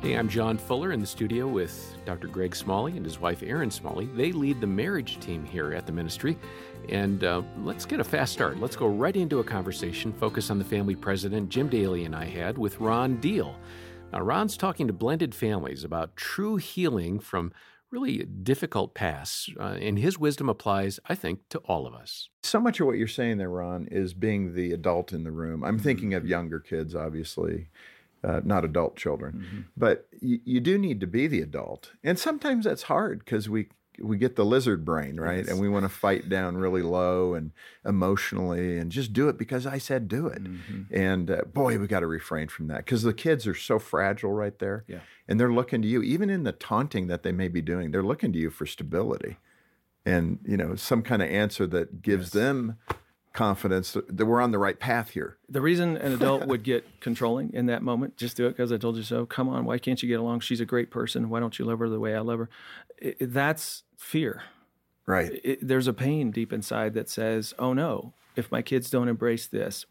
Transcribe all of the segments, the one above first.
Hey, I'm John Fuller in the studio with Dr. Greg Smalley and his wife, Erin Smalley. They lead the marriage team here at the ministry. And let's get a fast start. Let's go right into a conversation, focus on the family president Jim Daly and I had with Ron Deal. Now, Ron's talking to blended families about true healing from really difficult pasts. And his wisdom applies, I think, to all of us. So much of what you're saying there, Ron, is being the adult in the room. I'm thinking of younger kids, obviously. Not adult children. Mm-hmm. But you do need to be the adult. And sometimes that's hard because we get the lizard brain, right? Yes. And we want to fight down really low and emotionally and just do it because I said do it. Mm-hmm. And boy, we got to refrain from that because the kids are so fragile right there. Yeah. And they're looking to you, even in the taunting that they may be doing, they're looking to you for stability and, some kind of answer that gives them confidence that we're on the right path here. The reason an adult would get controlling in that moment, just do it because I told you so. Come on, why can't you get along? She's a great person. Why don't you love her the way I love her? That's fear. Right. There's a pain deep inside that says, oh no, if my kids don't embrace this,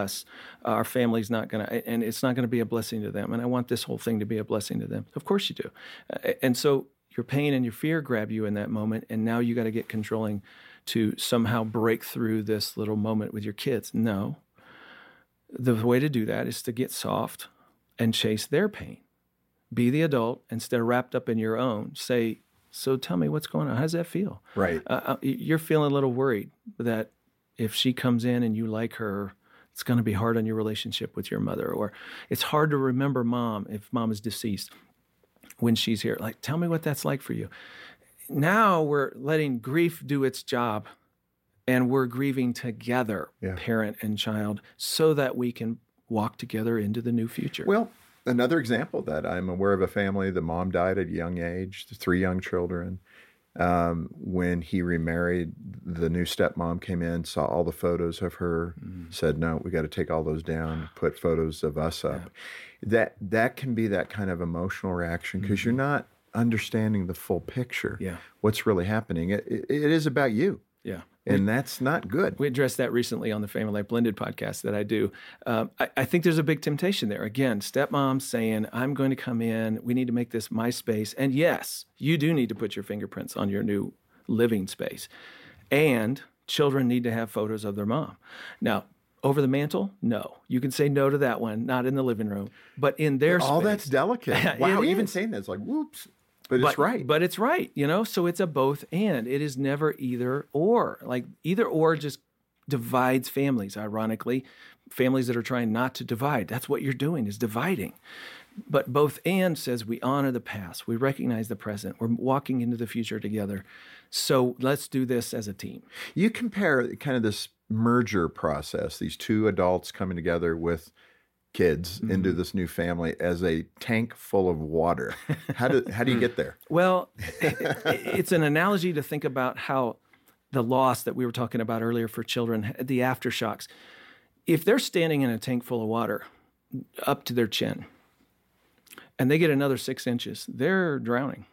our family's not going to, and it's not going to be a blessing to them. And I want this whole thing to be a blessing to them. Of course you do. And so your pain and your fear grab you in that moment, and now you got to get controlling to somehow break through this little moment with your kids. No. The way to do that is to get soft and chase their pain. Be the adult instead of wrapped up in your own. Say, so tell me what's going on. How does that feel? Right. You're feeling a little worried that if she comes in and you like her, it's going to be hard on your relationship with your mother. Or it's hard to remember mom if mom is deceased when she's here. Like, tell me what that's like for you. Now we're letting grief do its job, and we're grieving together, parent and child, so that we can walk together into the new future. Well, another example of that, I'm aware of a family, the mom died at a young age, 3 young children. When he remarried, the new stepmom came in, saw all the photos of her, said, no, we got to take all those down, put photos of us up. Yeah. That can be that kind of emotional reaction because you're not understanding the full picture, what's really happening. It is about you. Yeah. And that's not good. We addressed that recently on the Family Life Blended podcast that I do. I think there's a big temptation there. Again, stepmom saying, I'm going to come in. We need to make this my space. And yes, you do need to put your fingerprints on your new living space. And children need to have photos of their mom. Now, over the mantle? No. You can say no to that one, not in the living room, but in their space. All that's delicate. Wow, even saying that's like, whoops. But it's right. But it's right, So it's a both and. It is never either or. Like either or just divides families, ironically. Families that are trying not to divide. That's what you're doing is dividing. But both and says we honor the past. We recognize the present. We're walking into the future together. So let's do this as a team. You compare kind of this merger process, these two adults coming together with kids into this new family as a tank full of water. How do you get there? Well, it's an analogy to think about how the loss that we were talking about earlier for children, the aftershocks. If they're standing in a tank full of water up to their chin and they get another 6 inches, they're drowning.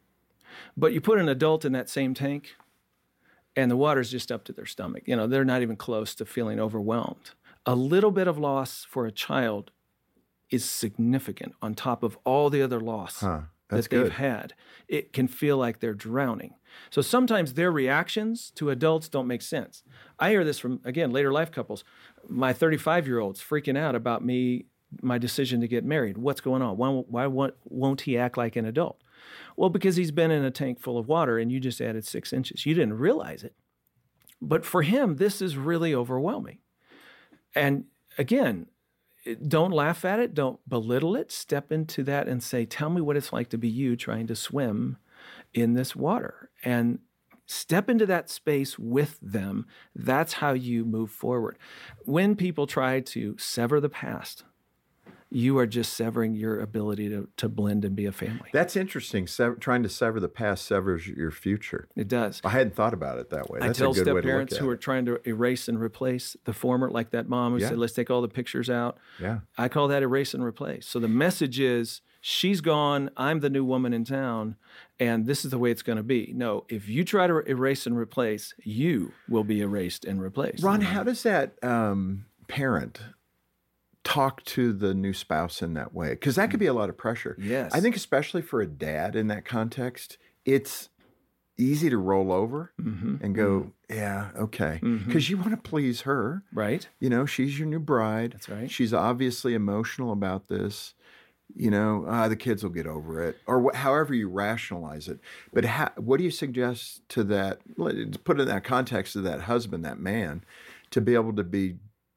But you put an adult in that same tank and the water's just up to their stomach. They're not even close to feeling overwhelmed. A little bit of loss for a child is significant on top of all the other loss that they've had. It can feel like they're drowning. So sometimes their reactions to adults don't make sense. I hear this from, again, later life couples. My 35-year-old's freaking out about my decision to get married. What's going on? Why won't he act like an adult? Well, because he's been in a tank full of water and you just added 6 inches. You didn't realize it. But for him, this is really overwhelming. And again, don't laugh at it. Don't belittle it. Step into that and say, tell me what it's like to be you trying to swim in this water. And step into that space with them. That's how you move forward. When people try to sever the past, you are just severing your ability to blend and be a family. That's interesting. Trying to sever the past severs your future. It does. I hadn't thought about it that way. That's I tell a good way to look step-parents at who it. are trying to erase and replace the former, like that mom who said, let's take all the pictures out. Yeah. I call that erase and replace. So the message is, she's gone, I'm the new woman in town, and this is the way it's going to be. No, if you try to erase and replace, you will be erased and replaced. Ron, how does that parent talk to the new spouse in that way? Because that could be a lot of pressure. Yes. I think especially for a dad in that context, it's easy to roll over and go, yeah, okay. Because you want to please her. Right. She's your new bride. That's right. She's obviously emotional about this. The kids will get over it, or however you rationalize it. But what do you suggest to that, put in that context of that husband, that man, to be able to be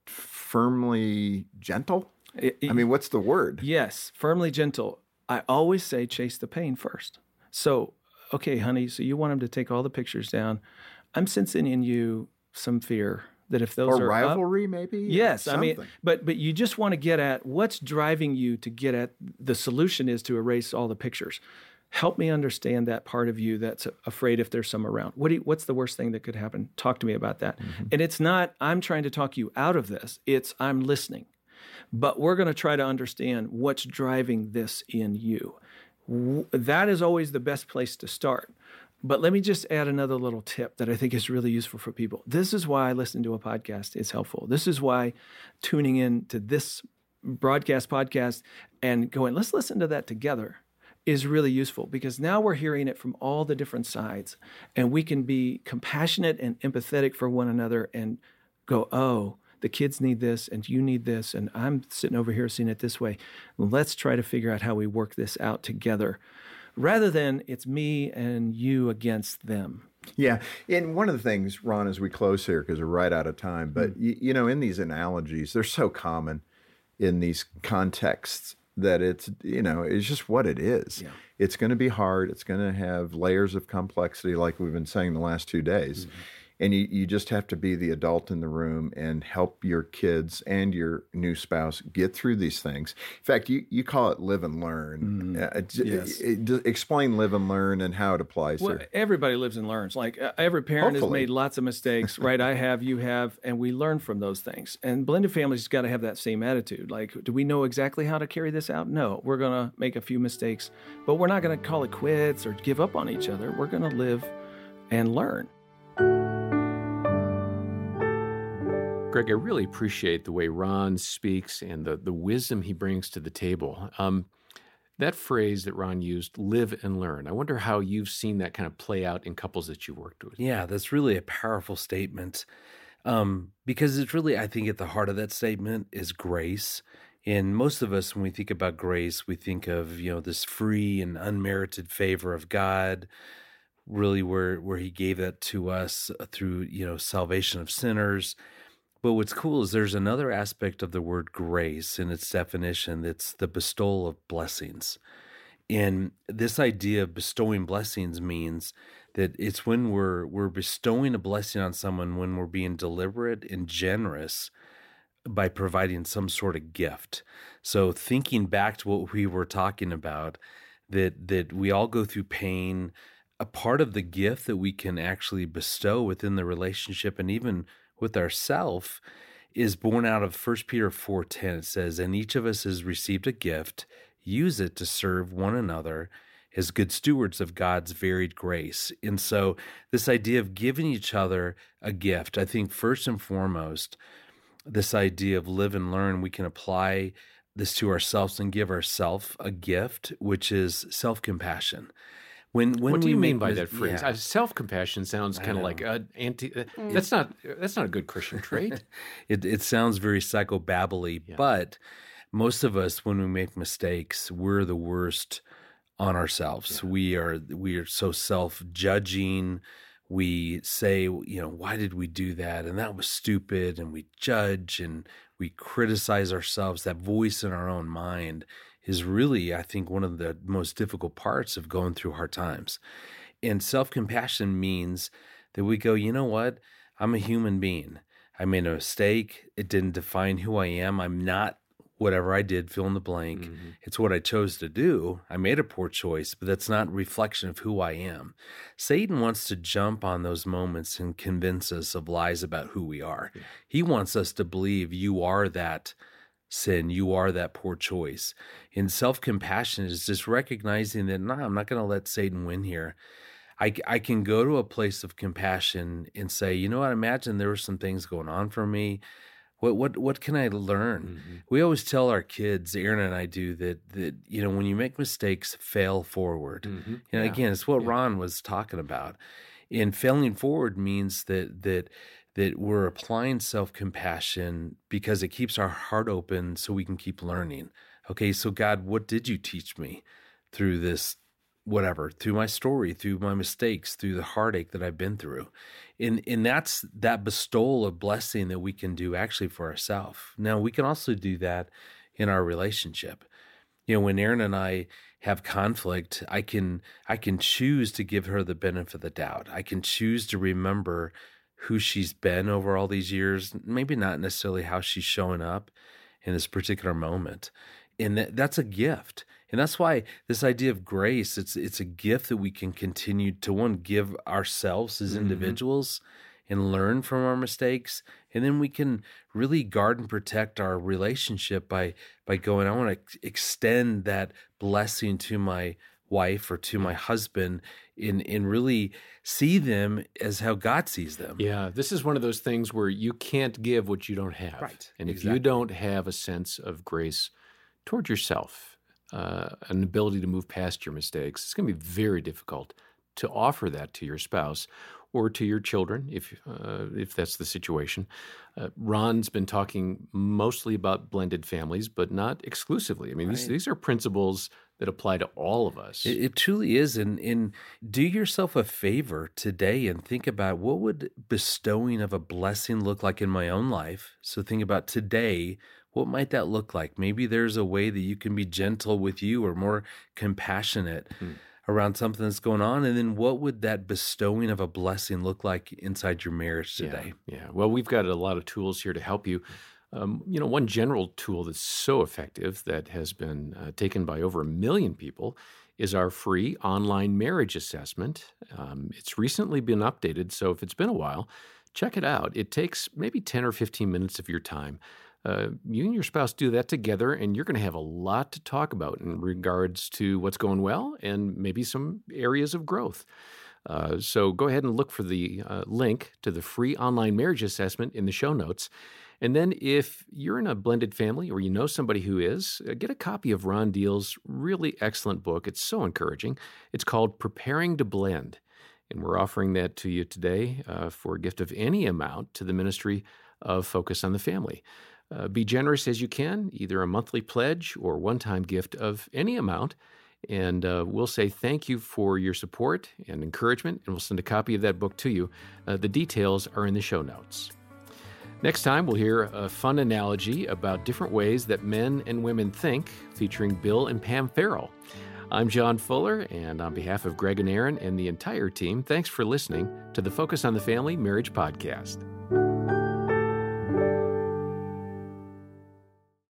firmly gentle? What's the word? Yes, firmly gentle. I always say chase the pain first. So, okay, honey, so you want him to take all the pictures down. I'm sensing in you some fear that if those or are rivalry, maybe? Yes, something. but you just want to get at what's driving you to get at the solution is to erase all the pictures. Help me understand that part of you that's afraid if there's some around. What's the worst thing that could happen? Talk to me about that. And it's not, I'm trying to talk you out of this. It's, I'm listening. But we're going to try to understand what's driving this in you. That is always the best place to start. But let me just add another little tip that I think is really useful for people. This is why listening to a podcast is helpful. This is why tuning in to this podcast and going, let's listen to that together, is really useful, because now we're hearing it from all the different sides, and we can be compassionate and empathetic for one another and go, oh, the kids need this and you need this, and I'm sitting over here seeing it this way. Let's try to figure out how we work this out together, rather than it's me and you against them. Yeah. And one of the things, Ron, as we close here, because we're right out of time, but in these analogies, they're so common in these contexts that it's just what it is. Yeah. It's going to be hard. It's going to have layers of complexity, like we've been saying the last 2 days. And you just have to be the adult in the room and help your kids and your new spouse get through these things. In fact, you call it live and learn. Yes. Explain live and learn and how it applies here. Everybody lives and learns. Like every parent has made lots of mistakes, right? I have, you have, and we learn from those things. And blended families got to have that same attitude. Like, do we know exactly how to carry this out? No, we're going to make a few mistakes, but we're not going to call it quits or give up on each other. We're going to live and learn. Greg, I really appreciate the way Ron speaks and the wisdom he brings to the table. That phrase that Ron used, live and learn, I wonder how you've seen that kind of play out in couples that you've worked with. Yeah, that's really a powerful statement, because it's really, I think at the heart of that statement is grace. And most of us, when we think about grace, we think of, this free and unmerited favor of God, really where he gave that to us through, salvation of sinners. But what's cool is there's another aspect of the word grace in its definition. That's the bestowal of blessings. And this idea of bestowing blessings means that it's when we're bestowing a blessing on someone when we're being deliberate and generous by providing some sort of gift. So thinking back to what we were talking about, that we all go through pain, a part of the gift that we can actually bestow within the relationship and even with ourself is born out of 1 Peter 4:10. It says, and each of us has received a gift, use it to serve one another as good stewards of God's varied grace. And so this idea of giving each other a gift, I think first and foremost, this idea of live and learn, we can apply this to ourselves and give ourselves a gift, which is self-compassion. What do you mean by that phrase? Yeah. Self-compassion sounds kind of like that's not a good Christian trait. It sounds very psychobabbly, but most of us, when we make mistakes, we're the worst on ourselves. Yeah. We are so self-judging. We say, why did we do that? And that was stupid. And we judge and we criticize ourselves. That voice in our own mind is really, I think, one of the most difficult parts of going through hard times. And self-compassion means that we go, you know what? I'm a human being. I made a mistake. It didn't define who I am. I'm not whatever I did, fill in the blank. Mm-hmm. It's what I chose to do. I made a poor choice, but that's not a reflection of who I am. Satan wants to jump on those moments and convince us of lies about who we are. Yeah. He wants us to believe you are that sin, you are that poor choice. And self-compassion is just recognizing that, I'm not going to let Satan win here. I can go to a place of compassion and say, you know what, imagine there were some things going on for me, What can I learn? We always tell our kids, Aaron and I do, that when you make mistakes, fail forward. Again, it's what Ron was talking about. And failing forward means that we're applying self-compassion because it keeps our heart open so we can keep learning. Okay, so God, what did you teach me through this, whatever, through my story, through my mistakes, through the heartache that I've been through? And that's that bestowal of blessing that we can do actually for ourselves. Now, we can also do that in our relationship. When Aaron and I have conflict, I can choose to give her the benefit of the doubt. I can choose to remember who she's been over all these years, maybe not necessarily how she's showing up in this particular moment. And that's a gift. And that's why this idea of grace, it's a gift that we can continue to, one, give ourselves as individuals and learn from our mistakes. And then we can really guard and protect our relationship by going, I want to extend that blessing to my wife or to my husband and really see them as how God sees them. Yeah, this is one of those things where you can't give what you don't have. Right. And if you don't have a sense of grace toward yourself, an ability to move past your mistakes, it's going to be very difficult to offer that to your spouse or to your children, if that's the situation. Ron's been talking mostly about blended families, but not exclusively. I mean, these are principles that apply to all of us. It truly is. And do yourself a favor today and think about, what would bestowing of a blessing look like in my own life? So think about today, what might that look like? Maybe there's a way that you can be gentle with you or more compassionate around something that's going on. And then what would that bestowing of a blessing look like inside your marriage today? Yeah. Well, we've got a lot of tools here to help you. One general tool that's so effective that has been taken by over 1 million people is our free online marriage assessment. It's recently been updated, so if it's been a while, check it out. It takes maybe 10 or 15 minutes of your time. You and your spouse do that together, and you're going to have a lot to talk about in regards to what's going well and maybe some areas of growth. So go ahead and look for the link to the free online marriage assessment in the show notes. And then if you're in a blended family or you know somebody who is, get a copy of Ron Deal's really excellent book. It's so encouraging. It's called Preparing to Blend. And we're offering that to you today for a gift of any amount to the ministry of Focus on the Family. Be generous as you can, either a monthly pledge or one-time gift of any amount. And we'll say thank you for your support and encouragement, and we'll send a copy of that book to you. The details are in the show notes. Next time, we'll hear a fun analogy about different ways that men and women think, featuring Bill and Pam Farrell. I'm John Fuller, and on behalf of Greg and Aaron and the entire team, thanks for listening to the Focus on the Family Marriage Podcast.